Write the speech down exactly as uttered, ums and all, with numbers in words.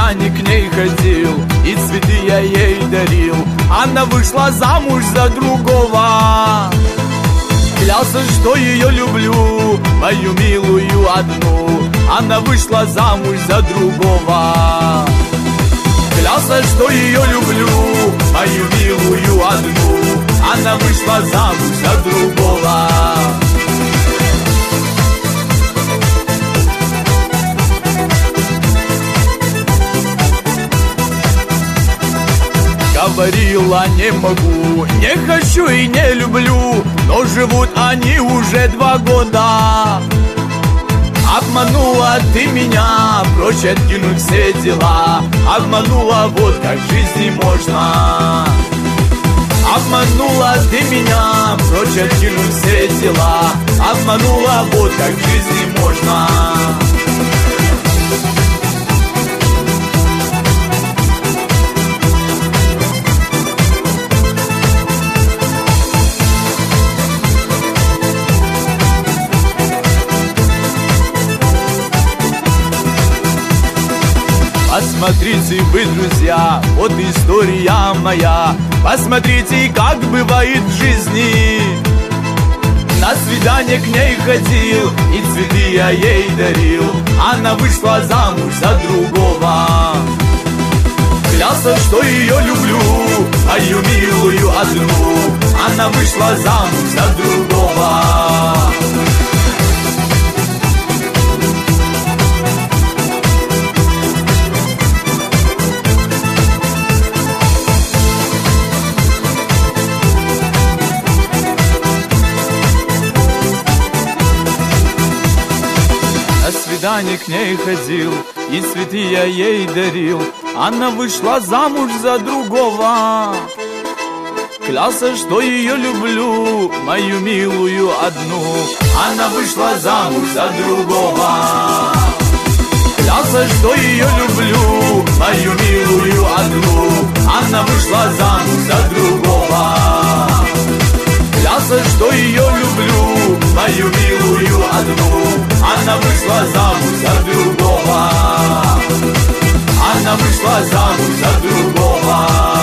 свидание к ней ходил, и цветы я ей дарил. Она вышла замуж за другого. Клялся, что ее люблю, мою милую одну. Она вышла замуж за другого. Клялся, что ее люблю, мою милую одну. Она вышла замуж за другого. Говорила, не могу, не хочу и не люблю, но живут они уже два года. Обманула ты меня, прочь откинуть все дела. Обманула, вот как в жизни можно. Обманула ты меня, прочь откинуть все дела. Обманула, вот как в жизни можно. Посмотрите вы, друзья, вот история моя. Посмотрите, как бывает в жизни. На свидание к ней ходил, и цветы я ей дарил. Она вышла замуж за другого. Клялся, что ее люблю, мою милую одну. Она вышла замуж за другого. На свидание к ней ходил, и цветы я ей дарил. Она вышла замуж за другого. Клялся, что ее люблю, мою милую одну. Она вышла замуж за другого. Клялся, что ее люблю, мою милую одну. Она вышла замуж за другого. Клялся, что ее люблю, мою милую одну. Она вышла замуж за другого. Она вышла замуж за другого.